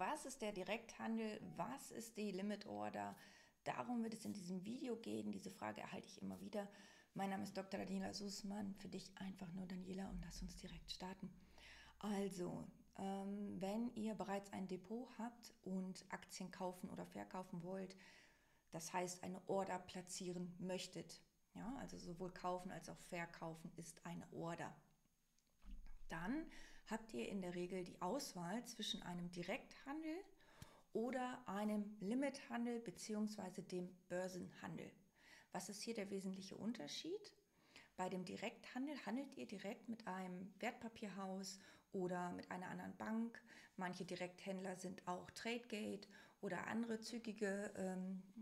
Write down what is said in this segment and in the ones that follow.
Was ist der Direkthandel? Was ist die Limit Order? Darum wird es in diesem Video gehen. Diese Frage erhalte ich immer wieder. Mein Name ist Dr. Daniela Sussmann. Für dich einfach nur Daniela und lass uns direkt starten. Also, wenn ihr bereits ein Depot habt und Aktien kaufen oder verkaufen wollt, das heißt eine Order platzieren möchtet, ja, also sowohl kaufen als auch verkaufen ist eine Order, dann habt ihr in der Regel die Auswahl zwischen einem Direkthandel oder einem Limithandel bzw. dem Börsenhandel. Was ist hier der wesentliche Unterschied? Bei dem Direkthandel handelt ihr direkt mit einem Wertpapierhaus oder mit einer anderen Bank. Manche Direkthändler sind auch Tradegate oder andere zügige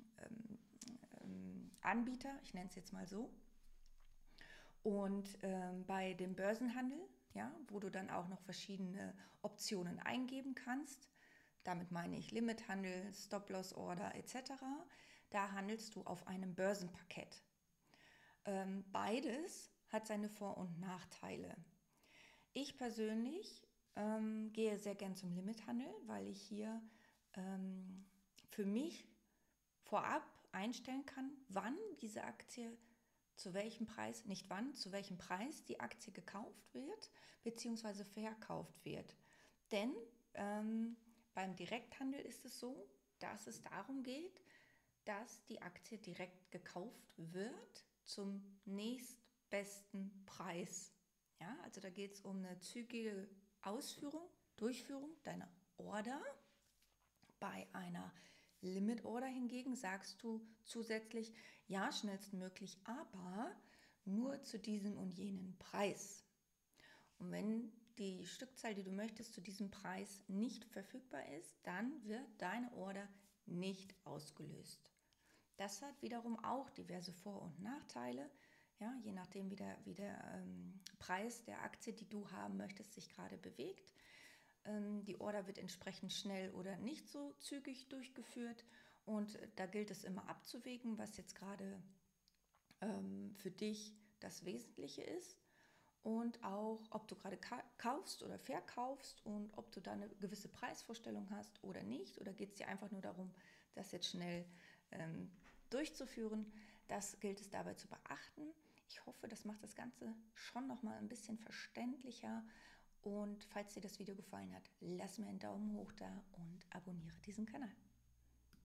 Anbieter, ich nenne es jetzt mal so. Und bei dem Börsenhandel, ja, wo du dann auch noch verschiedene Optionen eingeben kannst, damit meine ich Limithandel, Stop-Loss-Order etc., da handelst du auf einem Börsenparkett. Beides hat seine Vor- und Nachteile. Ich persönlich gehe sehr gern zum Limithandel, weil ich hier für mich vorab einstellen kann, wann diese Aktie zu welchem Preis, nicht wann, zu welchem Preis die Aktie gekauft wird bzw. verkauft wird. Denn beim Direkthandel ist es so, dass es darum geht, dass die Aktie direkt gekauft wird zum nächstbesten Preis. Ja, also da geht es um eine zügige Durchführung deiner Order. Bei einer Limit Order hingegen sagst du zusätzlich, ja, schnellstmöglich, aber nur zu diesem und jenen Preis. Und wenn die Stückzahl, die du möchtest, zu diesem Preis nicht verfügbar ist, dann wird deine Order nicht ausgelöst. Das hat wiederum auch diverse Vor- und Nachteile, ja, je nachdem, wie der Preis der Aktie, die du haben möchtest, sich gerade bewegt. Die Order wird entsprechend schnell oder nicht so zügig durchgeführt und da gilt es immer abzuwägen, was jetzt gerade für dich das Wesentliche ist und auch, ob du gerade kaufst oder verkaufst und ob du da eine gewisse Preisvorstellung hast oder nicht, oder geht es dir einfach nur darum, das jetzt schnell durchzuführen. Das gilt es dabei zu beachten. Ich hoffe, das macht das Ganze schon nochmal ein bisschen verständlicher. Und falls dir das Video gefallen hat, lass mir einen Daumen hoch da und abonniere diesen Kanal.